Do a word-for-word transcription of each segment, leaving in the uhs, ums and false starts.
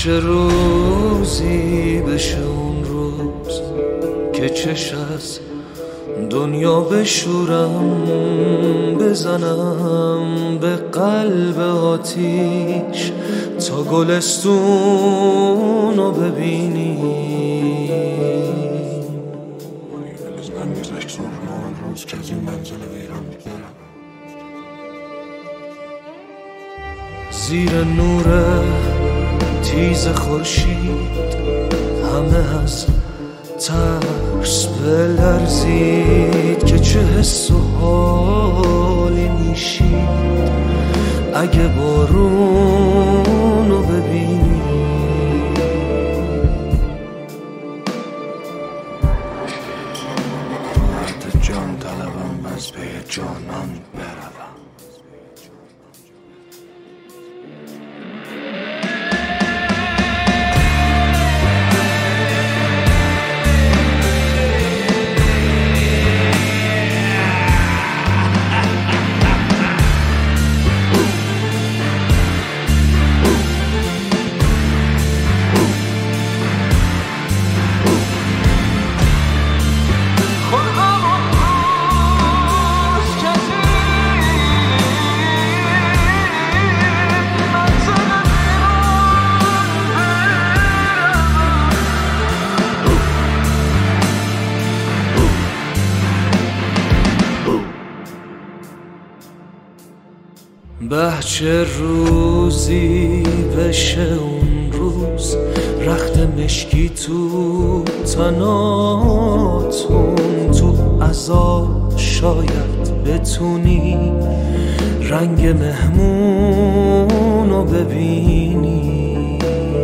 چه روزی بشه اون روز که چش از دنیا بشورم، بزنم به قلب آتیش تا گلستون رو ببینی. زیر نور تیز خورشید همه از ترس بلرزید که چه حس و حالی میشید اگه بارون رو ببینی. مرد جان طلبم از پی جانان بروم. به چه روزی بشه اون روز رخت مشکی تو تناتون، تو عزا شاید بتونی رنگ مهمون رو ببینی.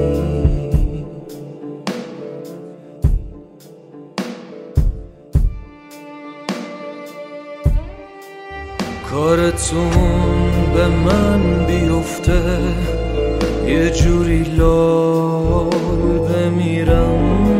کارتون به من بیفته یه جوری لال بمیرم،